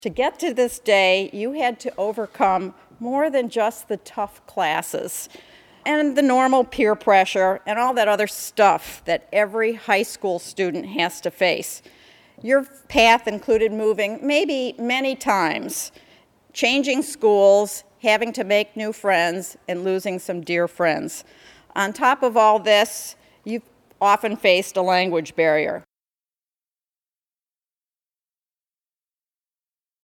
To get to this day, you had to overcome more than just the tough classes and the normal peer pressure and all that other stuff that every high school student has to face. Your path included moving maybe many times, changing schools, having to make new friends, and losing some dear friends. On top of all this, you've often faced a language barrier.